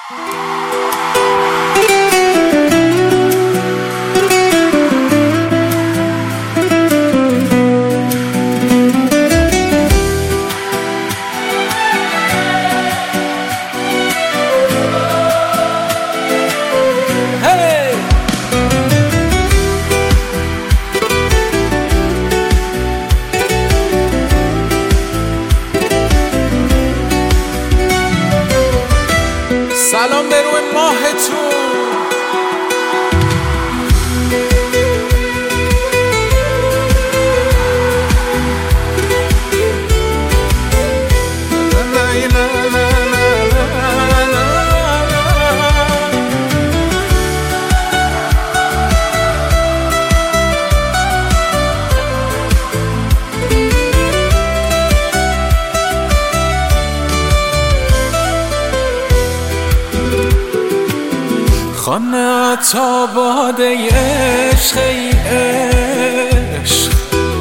سلام به روی ماهتون. خانه تا باده عشق ای عشق،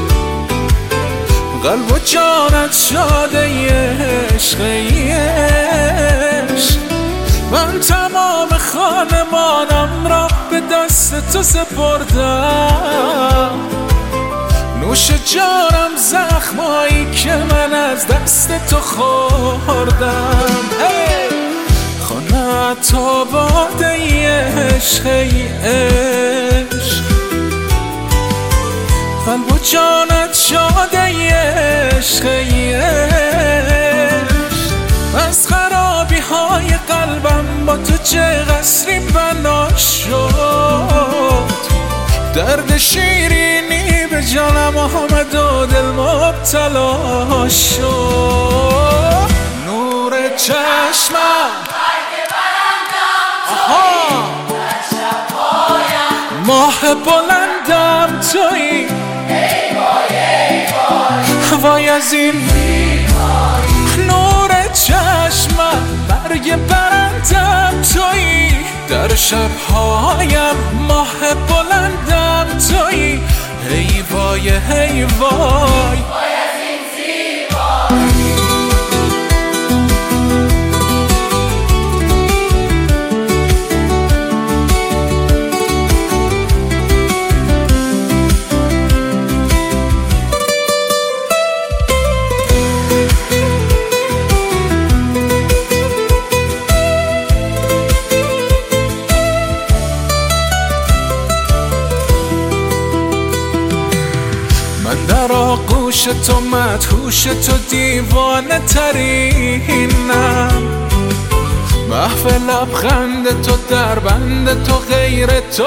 قلب و جانت شاده ای عشق ای عشق. من تمام خانمانم را به دست تو سپردم، نوش جانم زخمایی که من از دست تو خوردم. خانه تا باده ای عشق ای عشق، قلب و جانت شاده ای عشق ای عشق. از خرابی های قلبم با تو چه قصری بنا شد، درد شیرینی به جانم آمد و دل مبتلا شد. نور چشمم ماه بلندم تویی، ای وای ای وای وای از این نور چشمم، برگ برندم تویی، در شبهایم ماه بلندم تویی، ای وای ای وای وای از این زیبایی. من در آغوش تو مدهوش تو دیوانه ترینم، محو لبخند تو در بند تو غیر تو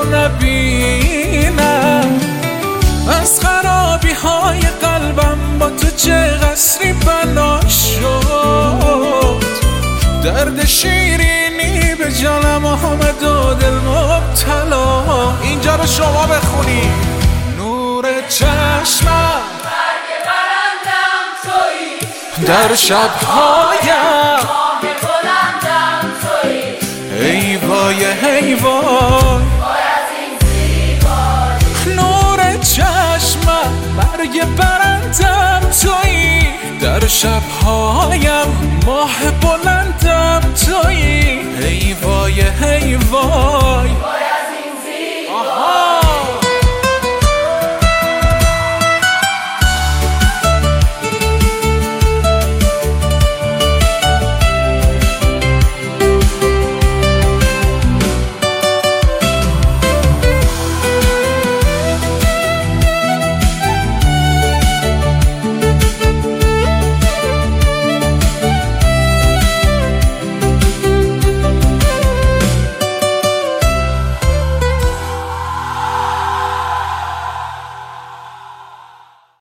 نبینم. از خرابی های قلبم با تو چه قصری بنا شد، درد شیرینی به جانم آمد و دل مبتلا. اینجا رو شما بخونی. نور چشمم، برگ برندم تویی، در شبهایم ماه بلندم تویی، ای وای ای وای وای از این زیبایی. نور چشمم، برگ برندم تویی، در شبهایم ماه بلندم